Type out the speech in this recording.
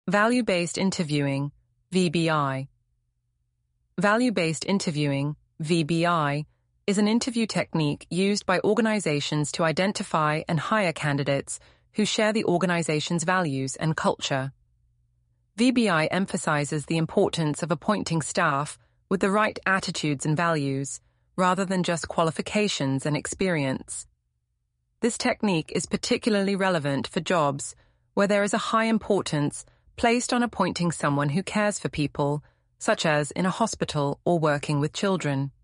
Value-based interviewing, VBI. Value-based interviewing, VBI, is an interview technique used by organizations to identify and hire candidates who share the organization's values and culture. VBI emphasizes the importance of appointing staff with the right attitudes and values, rather than just qualifications and experience. This technique is particularly relevant for jobs where there is a high importance placed on appointing someone who cares for people, such as in a hospital or working with children.